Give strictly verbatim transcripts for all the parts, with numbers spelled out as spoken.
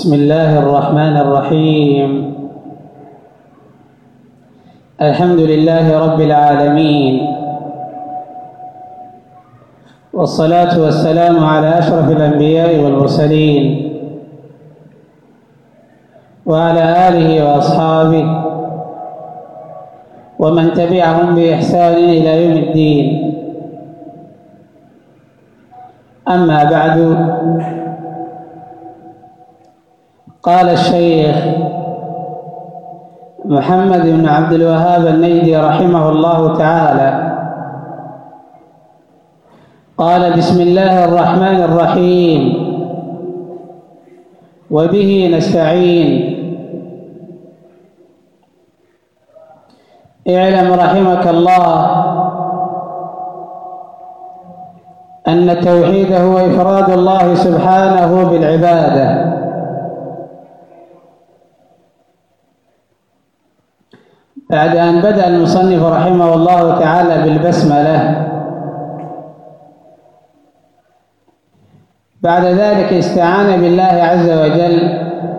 بسم الله الرحمن الرحيم. الحمد لله رب العالمين، والصلاة والسلام على أشرف الأنبياء والمرسلين وعلى آله وأصحابه ومن تبعهم بإحسان إلى يوم الدين. أما بعد، قال الشيخ محمد بن عبد الوهاب النجدي رحمه الله تعالى: قال: بسم الله الرحمن الرحيم، وبه نستعين. اعلم رحمك الله أن التوحيد هو إفراد الله سبحانه بالعبادة، بعد أن بدأ المصنف رحمه الله تعالى بالبسملة. بعد ذلك استعان بالله عز وجل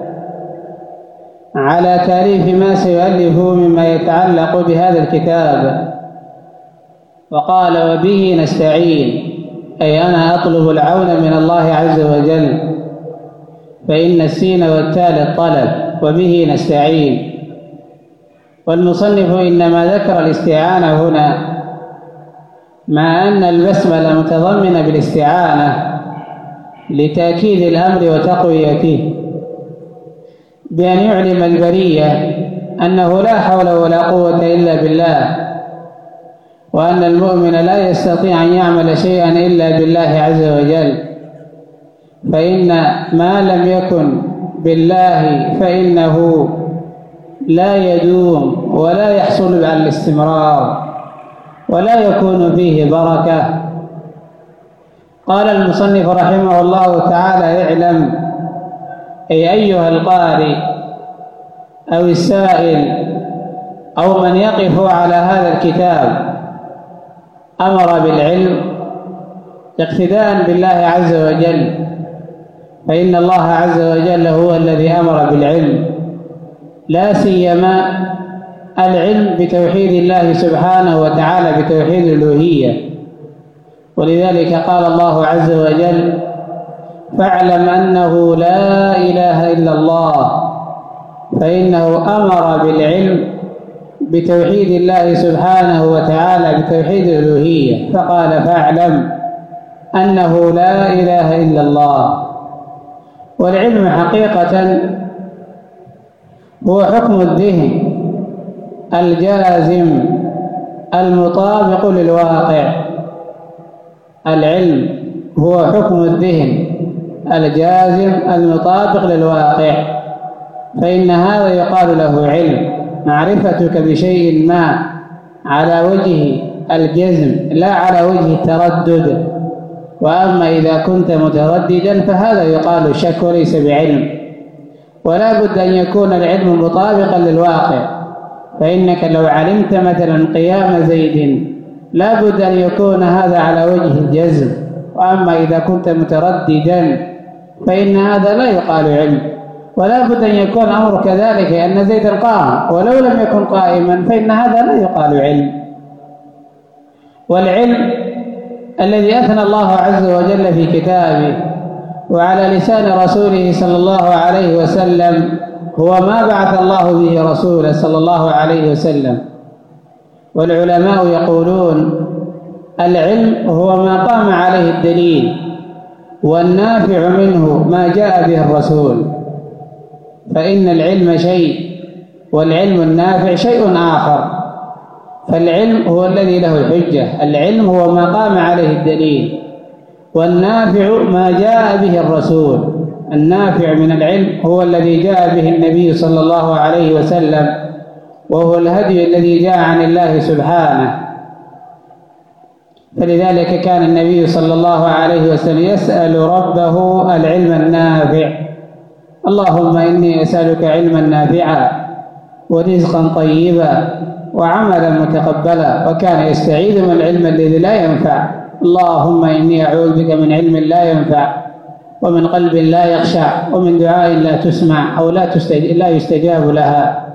على تأليف ما سيؤلفه مما يتعلق بهذا الكتاب، وقال: وبه نستعين، أي أنا أطلب العون من الله عز وجل، فإن السين والتاء للطلب، وبه نستعين. والمصنف إنما ذكر الاستعانة هنا مع أن البسملة متضمنة بالاستعانة لتأكيد الأمر وتقويته، بأن يعلم البرية أنه لا حول ولا قوة إلا بالله، وأن المؤمن لا يستطيع أن يعمل شيئا إلا بالله عز وجل، فإن ما لم يكن بالله فإنه لا يدوم ولا يحصل على الاستمرار ولا يكون فيه بركة. قال المصنف رحمه الله تعالى: اعلم، أي أيها القارئ أو السائل أو من يقف على هذا الكتاب، أمر بالعلم اقتداء بالله عز وجل، فإن الله عز وجل هو الذي أمر بالعلم، لا سيما العلم بتوحيد الله سبحانه وتعالى، بتوحيد الألوهية. ولذلك قال الله عز وجل: فاعلم أنه لا إله إلا الله، فإنه أمر بالعلم بتوحيد الله سبحانه وتعالى، بتوحيد الألوهية، فقال: فاعلم أنه لا إله إلا الله. والعلم حقيقة هو حكم الذهن الجازم المطابق للواقع. العلم هو حكم الذهن الجازم المطابق للواقع، فإن هذا يقال له علم، معرفتك بشيء ما على وجه الجزم لا على وجه التردد. وأما إذا كنت مترددا فهذا يقال شك وليس بعلم. ولا بد أن يكون العلم مطابقا للواقع، فإنك لو علمت مثلا قيام زيد لا بد أن يكون هذا على وجه الجزم، وأما إذا كنت مترددا فإن هذا لا يقال علم. ولا بد أن يكون أمر كذلك أن زيدا قام، ولو لم يكن قائما فإن هذا لا يقال علم. والعلم الذي أثنى الله عز وجل في كتابه وعلى لسان رسوله صلى الله عليه وسلم هو ما بعث الله به رسوله صلى الله عليه وسلم. والعلماء يقولون: العلم هو ما قام عليه الدليل، والنافع منه ما جاء به الرسول. فإن العلم شيء، والعلم النافع شيء آخر. فالعلم هو الذي له الحجة، العلم هو ما قام عليه الدليل، والنافع ما جاء به الرسول. النافع من العلم هو الذي جاء به النبي صلى الله عليه وسلم، وهو الهدي الذي جاء عن الله سبحانه. فلذلك كان النبي صلى الله عليه وسلم يسأل ربه العلم النافع: اللهم إني أسألك علما نافعا ورزقا طيبا وعملا متقبلا. وكان يستعيذ من العلم الذي لا ينفع: اللهم إني أعوذ بك من علم لا ينفع ومن قلب لا يخشع ومن دعاء لا تسمع أو لا لا يستجاب لها.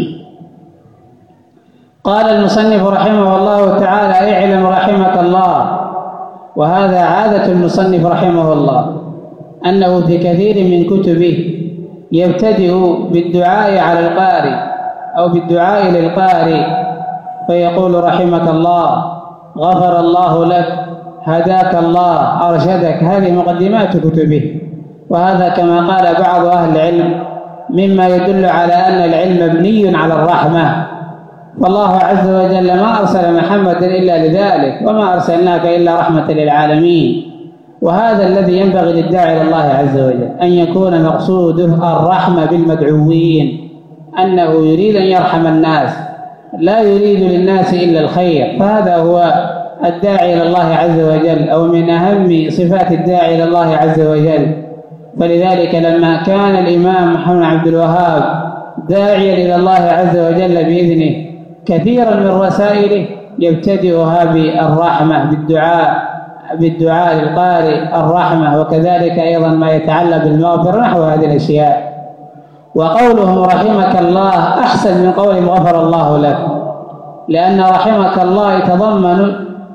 قال المصنف رحمه الله تعالى: اعلم رحمك الله، وهذا عادة المصنف رحمه الله، أنه في كثير من كتبه يبتدئ بالدعاء على القارئ أو بالدعاء للقارئ، فيقول: رحمك الله، غفر الله لك، هداك الله، أرشدك. هذه مقدمات كتبه، وهذا كما قال بعض أهل العلم مما يدل على أن العلم مبني على الرحمة، فالله عز وجل ما أرسل محمدا إلا لذلك، وما أرسلناك إلا رحمة للعالمين. وهذا الذي ينبغي للداعي إلى الله عز وجل، أن يكون مقصوده الرحمة بالمدعوين، أنه يريد أن يرحم الناس، لا يريد للناس إلا الخير، فهذا هو الداعي إلى الله عز وجل، أو من أهم صفات الداعي إلى الله عز وجل. فلذلك لما كان الإمام محمد عبد الوهاب داعيا إلى الله عز وجل بإذنه، كثيرا من رسائله يبتدئها بالرحمة، بالدعاء بالدعاء للقارئ الرحمة، وكذلك أيضا ما يتعلق بالمغفرة نحو هذه الأشياء. وقولهم رحمك الله أحسن من قولهم غفر الله لك، لأن رحمك الله يتضمن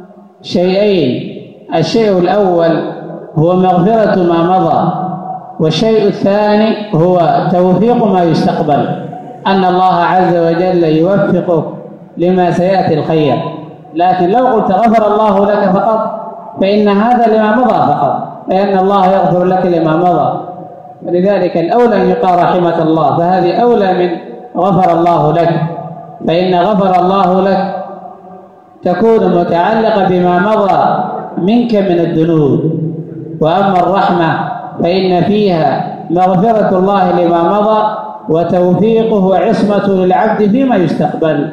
شيئين: الشيء الأول هو مغفرة ما مضى، والشيء الثاني هو توفيق ما يستقبل، أن الله عز وجل يوفقك لما سيأتي الخير. لكن لو قلت غفر الله لك فقط فإن هذا لما مضى فقط، لأن الله يغفر لك لما مضى، ولذلك الأولى أن يقال رحمك الله، فهذه أولى من غفر الله لك، فإن غفر الله لك تكون متعلقة بما مضى منك من الذنوب. وأما الرحمة فإن فيها مغفرة الله لما مضى وتوفيقه وعصمة للعبد فيما يستقبل.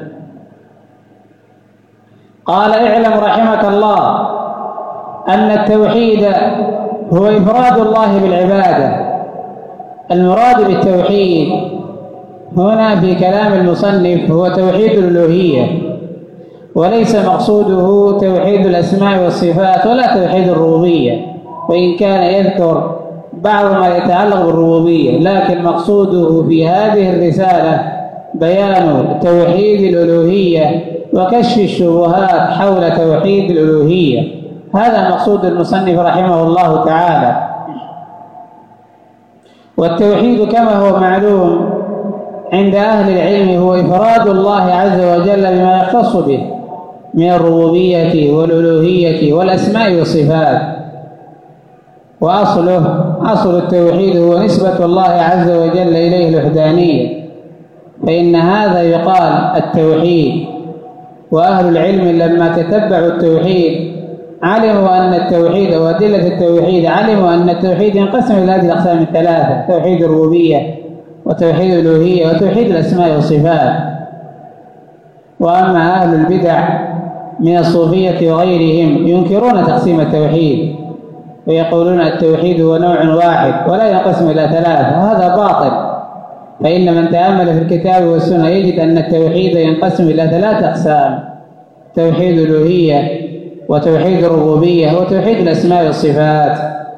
قال: اعلم رحمك الله أن التوحيد هو إفراد الله بالعبادة. المراد بالتوحيد هنا في كلام المصنف هو توحيد الألوهية، وليس مقصوده توحيد الأسماء والصفات ولا توحيد الربوبية، وإن كان يذكر بعض ما يتعلق بالربوبية، لكن مقصوده في هذه الرسالة بيان توحيد الألوهية وكشف الشبهات حول توحيد الألوهية. هذا مقصود المصنف رحمه الله تعالى. والتوحيد كما هو معلوم عند أهل العلم هو إفراد الله عز وجل بما يختص به من الربوبية والألوهية والأسماء والصفات. وأصله أصل التوحيد هو نسبة الله عز وجل إليه الوحدانية، فإن هذا يقال التوحيد. وأهل العلم لما تتبعوا التوحيد علموا أن التوحيد وأدلة التوحيد علموا أن التوحيد ينقسم إلى هذه الأقسام الثلاثة: توحيد الربوبية وتوحيد الألوهية وتوحيد الأسماء والصفات. وأما أهل البدع من الصوفية وغيرهم ينكرون تقسيم التوحيد ويقولون التوحيد هو نوع واحد ولا ينقسم إلى ثلاثة، هذا باطل. فإن من تأمل في الكتاب والسنة يجد أن التوحيد ينقسم إلى ثلاث أقسام: توحيد الألوهية وتوحيد الربوبية وتوحيد الأسماء والصفات.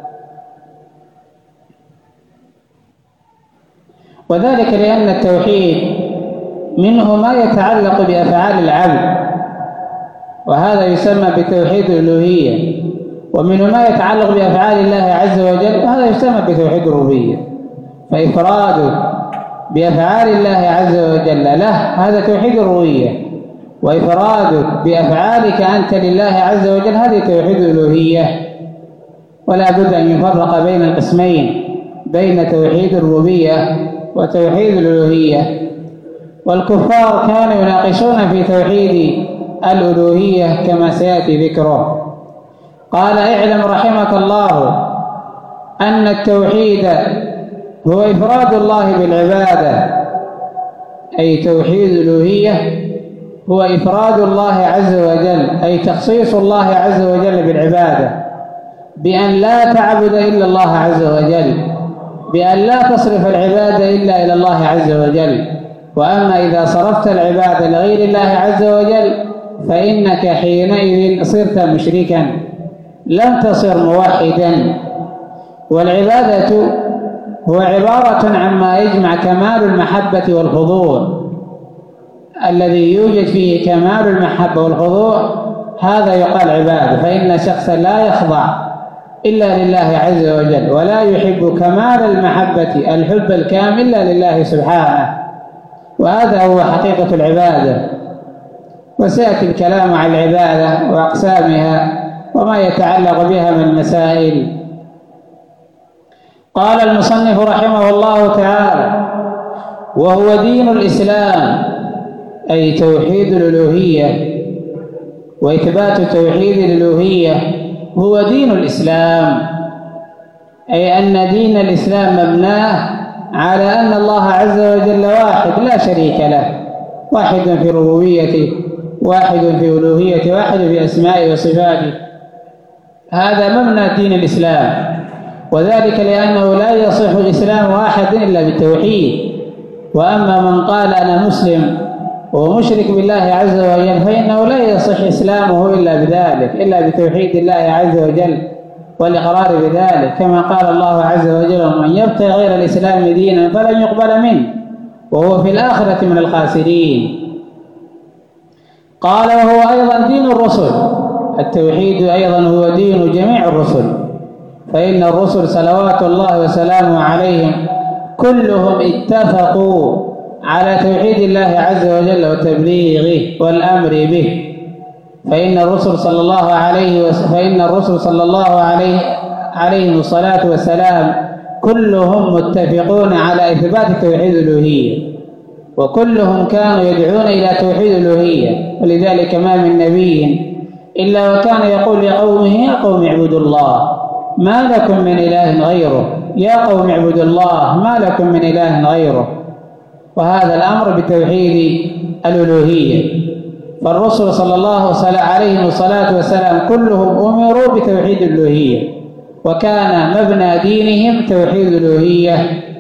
وذلك لأن التوحيد منه ما يتعلق بأفعال العبد، وهذا يسمى بتوحيد الألوهية، ومنه ما يتعلق بأفعال الله عز وجل، وهذا يسمى بتوحيد الربوبية. فإفراده بأفعال الله عز وجل له هذا توحيد الربوبية، وإفرادك بأفعالك أنت لله عز وجل هذه توحيد الألوهية. ولا بد أن يفرق بين القسمين، بين توحيد الربوبية وتوحيد الألوهية. والكفار كانوا يناقشون في توحيد الألوهية كما سيأتي ذكره. قال: اعلم رحمك الله أن التوحيد هو إفراد الله بالعبادة، أي توحيد الألوهية هو إفراد الله عز وجل، أي تخصيص الله عز وجل بالعبادة، بأن لا تعبد إلا الله عز وجل، بأن لا تصرف العبادة إلا إلى الله عز وجل. وأما إذا صرفت العبادة لغير الله عز وجل فإنك حينئذ صرت مشركا، لم تصر موحدا. والعبادة هو عبارة عما يجمع كمال المحبة والخضوع. الذي يوجد فيه كمال المحبة والخضوع هذا يقال عبادة، فإن شخصا لا يخضع إلا لله عز وجل، ولا يحب كمال المحبة الحب الكامل إلا لله سبحانه، وهذا هو حقيقة العبادة. وسيأتي الكلام عن العبادة وأقسامها وما يتعلق بها من المسائل. قال المصنف رحمه الله تعالى: وهو دين الإسلام، أي توحيد الألوهية وإثبات توحيد الألوهية هو دين الإسلام، أي أن دين الإسلام مبناه على أن الله عز وجل واحد لا شريك له، واحد في ربوبيته، واحد في ألوهيته، واحد في أسمائه وصفاته. هذا مبنى دين الإسلام، وذلك لأنه لا يصح إسلام أحد إلا بالتوحيد. وأما من قال أنا مسلم ومشرك بالله عز وجل فإنه لا يصح إسلامه إلا بذلك، إلا بتوحيد الله عز وجل والإقرار بذلك، كما قال الله عز وجل: ومن يبتغي غير الإسلام دينا فلن يقبل منه وهو في الآخرة من الخاسرين. قال: وهو أيضا دين الرسل، التوحيد أيضا هو دين جميع الرسل، فإن الرسل صلوات الله وسلامه عليهم كلهم اتفقوا على توحيد الله عز وجل وتبليغه والأمر به. فإن الرسل صلى الله عليه وسلم فإن الرسل صلى الله عليه عليهم الصلاة والسلام كلهم متفقون على إثبات توحيد الألوهية، وكلهم كانوا يدعون إلى توحيد الألوهية. ولذلك ما من نبي إلا وكان يقول لقومه: يا قوم اعبدوا الله ما لكم من إله غيره، يا قوم اعبدوا الله ما لكم من إله غيره. وهذا الأمر بتوحيد الألوهية. فالرسل صلى الله عليه الصلاة والسلام كلهم أمروا بتوحيد الألوهية، وكان مبنى دينهم توحيد الألوهية.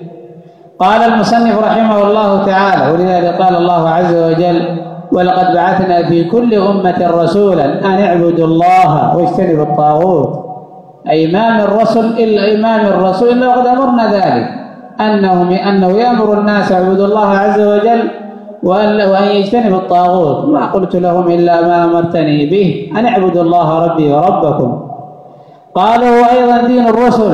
قال المصنف رحمه الله تعالى: ولذلك قال الله عز وجل: ولقد بعثنا في كل أمة رسولا أن اعبدوا الله واجتنبوا الطاغوت. أي ما من رسل إلا إمام الرسول إلا وقد أمرنا ذلك، أنه أنه يأمر الناس يعبدوا الله عز وجل وأن يجتنبوا الطاغوت. ما قلت لهم إلا ما أمرتني به أن اعبدوا الله ربي وربكم. قال: هو أيضا دين الرسل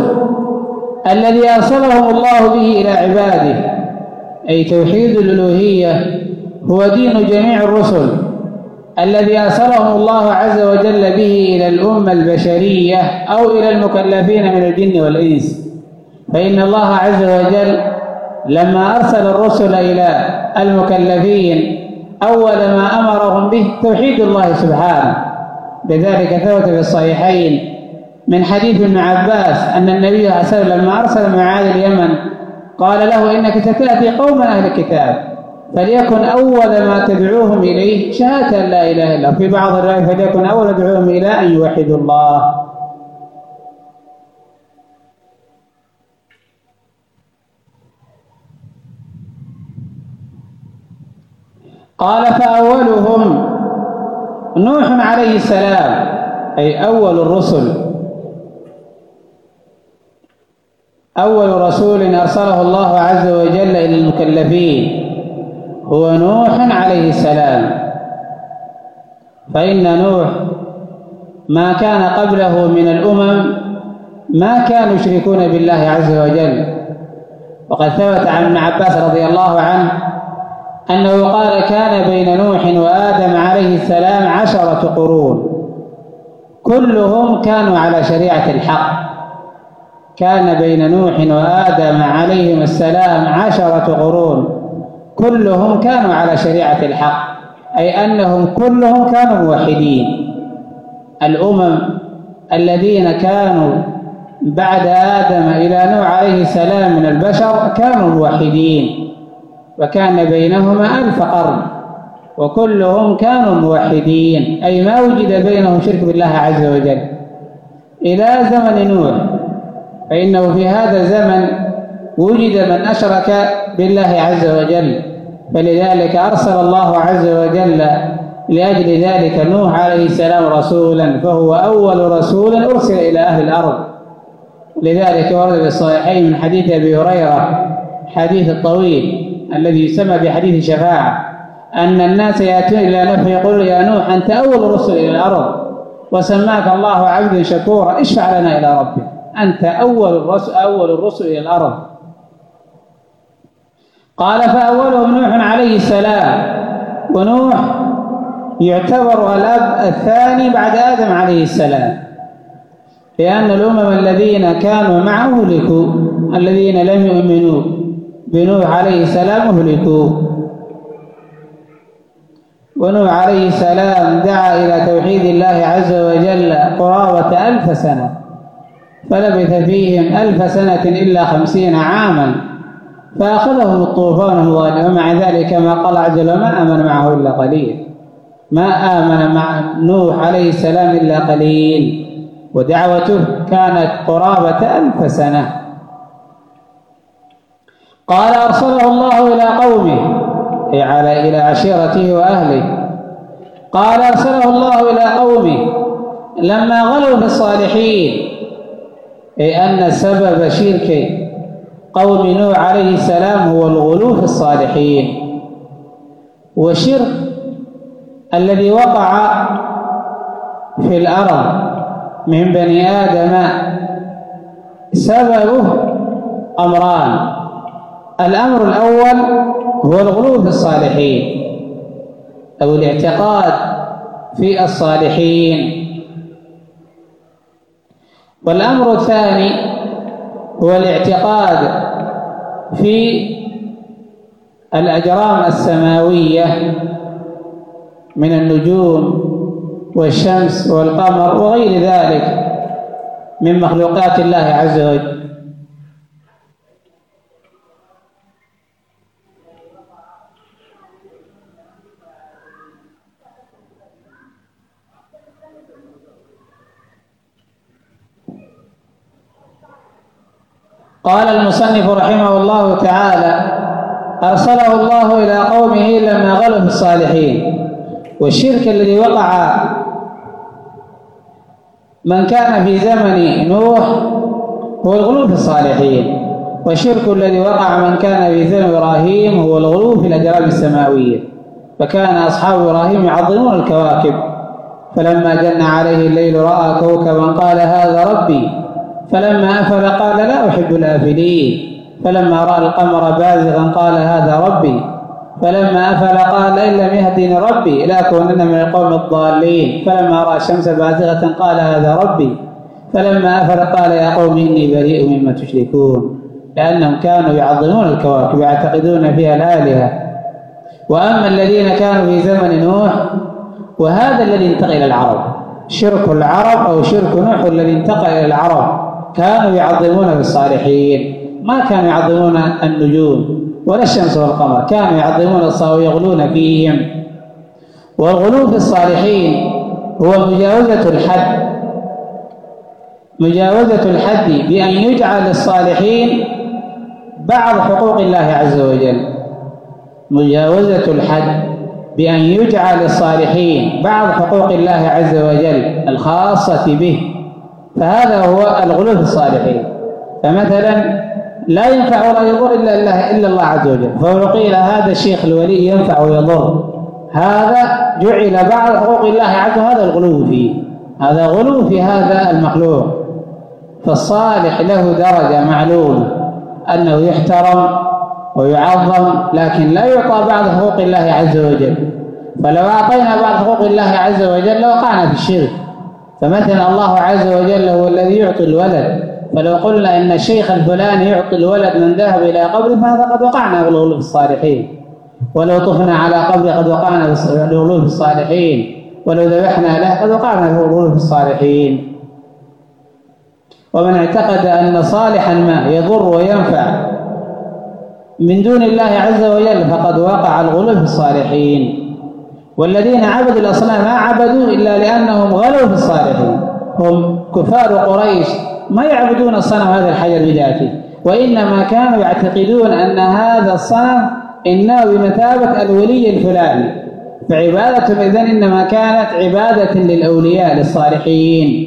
الذي أرسلهم الله به إلى عباده، أي توحيد الألوهية هو دين جميع الرسل الذي أرسلهم الله عز وجل به إلى الأمة البشرية أو إلى المكلفين من الجن والإنس. فإن الله عز وجل لما أرسل الرسل إلى المكلفين أول ما أمرهم به توحيد الله سبحانه. لذلك ثبت في الصحيحين من حديث ابن عباس أن النبي صلى الله عليه وسلم لما أرسل معاذ اليمن قال له: إنك ستأتي قوما أهل الكتاب فليكن أول ما تدعوهم إليه شهادة أن لا إله إلا الله، في بعض الروايات فليكن أول دعوهم إلى أن يوحدوا الله. قال: فأولهم نوح عليه السلام، أي أول الرسل، أول رسول أرسله الله عز وجل إلى المكلفين هو نوح عليه السلام. فإن نوح ما كان قبله من الأمم ما كانوا يشركون بالله عز وجل. وقد ثبت عن ابن عباس رضي الله عنه أنه قال: كان بين نوح وآدم عليه السلام عشرة قرون كلهم كانوا على شريعة الحق. كان بين نوح وآدم عليهم السلام عشرة قرون كلهم كانوا على شريعة الحق، أي أنهم كلهم كانوا موحدين. الأمم الذين كانوا بعد آدم إلى نوح عليه السلام من البشر كانوا موحدين، وكان بينهما ألف قرن وكلهم كانوا موحدين، أي ما وجد بينهم شرك بالله عز وجل إلى زمن نوح. فإنه في هذا الزمن وجد من أشرك بالله عز وجل، فلذلك أرسل الله عز وجل لأجل ذلك نوح عليه السلام رسولا، فهو أول رسول أرسل إلى أهل الأرض. لذلك ورد في الصحيحين من حديث أبي هريرة حديث الطويل الذي يسمى بحديث الشفاعة أن الناس يأتون إلى نوح يقول يا نوح أنت أول الرسل إلى الأرض وسماك الله عبدا شكورا اشفع لنا إلى ربك، أنت أول الرسل أول الرسل إلى الأرض. قال فأولهم نوح عليه السلام، ونوح يعتبر الأب الثاني بعد آدم عليه السلام، لأن الأمم الذين كانوا معه أهلكوا، الذين لم يؤمنوا بنوح عليه السلام أهلكوا. ونوح عليه السلام دعا إلى توحيد الله عز وجل قرابة ألف سنة، فلبث فيهم ألف سنة إلا خمسين عاما، فأخذهم الطوفان ومع ذلك ما قال عز وجل ما آمن معه إلا قليل، ما آمن مع نوح عليه السلام إلا قليل، ودعوته كانت قرابة ألف سنة. قال أرسله الله إلى قومه، أي على إلى عشيرته وأهله. قال أرسله الله إلى قومه لما غلوا في الصالحين، أي أن سبب شرك قوم نوح عليه السلام هو الغلو في الصالحين، والشرك الذي وقع في الأرض من بني آدم سببه أمران. الأمر الأول هو الغلو في الصالحين أو الاعتقاد في الصالحين، والأمر الثاني هو الاعتقاد في الأجرام السماوية من النجوم والشمس والقمر وغير ذلك من مخلوقات الله عز وجل. قال المصنف رحمه الله تعالى أرسله الله إلى قومه لما غلوا في الصالحين. والشرك الذي وقع من كان في زمن نوح هو الغلو في الصالحين، والشرك الذي وقع من كان في زمن إبراهيم هو الغلو في الأجرام السماوية، فكان أصحاب إبراهيم يعظمون الكواكب، فلما جن عليه الليل رأى كوكبا قال هذا ربي، فلما أفل قال لا أحب الآفلين، فلما رأى القمر بازغا قال هذا ربي، فلما أفل قال إن لم يهدني ربي لأكونن من القوم الضالين، فلما رأى الشمس بازغة قال هذا ربي، فلما أفل قال يا قوم إني بريء مما تشركون، لأنهم كانوا يعظمون الكواكب ويعتقدون فيها الآلهة. وأما الذين كانوا في زمن نوح، وهذا الذي انتقل إلى العرب، شرك العرب أو شرك نوح الذي انتقل إلى العرب، كانوا يعظمون بالصالحين، ما كانوا يعظمون النجوم ولا الشمس والقمر، كانوا يعظمون الصالحين ويغلون فيهم. والغلو في الصالحين هو مجاوزة الحد، مجاوزة الحد بأن يجعل الصالحين بعض حقوق الله عز وجل، مجاوزة الحد بأن يجعل الصالحين بعض حقوق الله عز وجل الخاصة به، فهذا هو الغلو في الصالحين. فمثلا لا ينفع ولا يضر إلا الله إلا الله عز وجل، فلو قيل هذا الشيخ الولي ينفع ويضر، هذا جعل بعض حقوق الله عز وجل، هذا الغلو فيه، هذا غلو في هذا المخلوق. فالصالح له درجة معلومة أنه يحترم ويعظم، لكن لا يعطى بعض حقوق الله عز وجل، فلو أعطينا بعض حقوق الله عز وجل لوقعنا في الشرك. فمثلا الله عز وجل هو الذي يعطي الولد، فلو قلنا إن الشيخ الفلاني يعطي الولد من ذهب إلى قبره فهذا قد وقعنا في الغلو في الصالحين، ولو طفنا على قبره قد وقعنا في الغلو في الصالحين، ولو ذبحنا له قد وقعنا في الغلو في الصالحين. ومن اعتقد أن صالحا ما يضر وينفع من دون الله عز وجل فقد وقع الغلو في الصالحين. والذين عبدوا الأصنام ما عبدوا إلا لأنهم غلوا في الصالحين، هم كفار قريش ما يعبدون الصنم هذا الحجر بذاته، وإنما كانوا يعتقدون أن هذا الصنم إنه بمثابة الولي الفلاني، فعبادتهم إذن إنما كانت عبادة للأولياء للصالحين،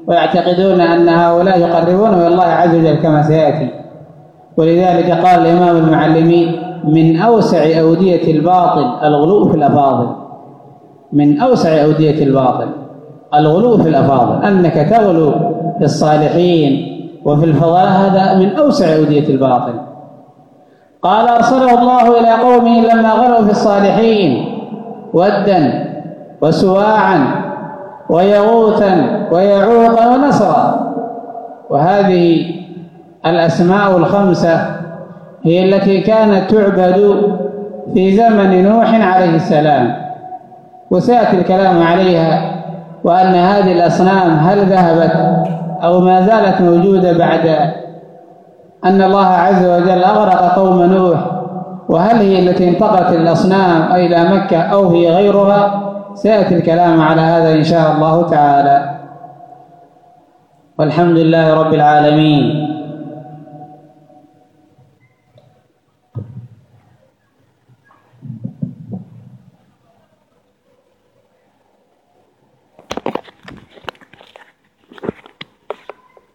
ويعتقدون أن هؤلاء يقربون إلى الله عز وجل كما سيأتي. ولذلك قال الإمام المعلمي: من أوسع أودية الباطل الغلو في الأفاضل. من أوسع أودية الباطل الغلو في الأفاضل، أنك تغلو في الصالحين وفي الفضلاء، هذا من أوسع أودية الباطل. قال: أرسله الله إلى قومه لما غلوا في الصالحين ودا وسواعا ويغوثا ويعوقا ونسرا. وهذه الأسماء الخمسة هي التي كانت تعبد في زمن نوح عليه السلام، وسيأتي الكلام عليها، وأن هذه الأصنام هل ذهبت أو ما زالت موجودة بعد أن الله عز وجل أغرق قوم نوح، وهل هي التي انتقلت الأصنام إلى مكة أو هي غيرها. سيأتي الكلام على هذا إن شاء الله تعالى. والحمد لله رب العالمين،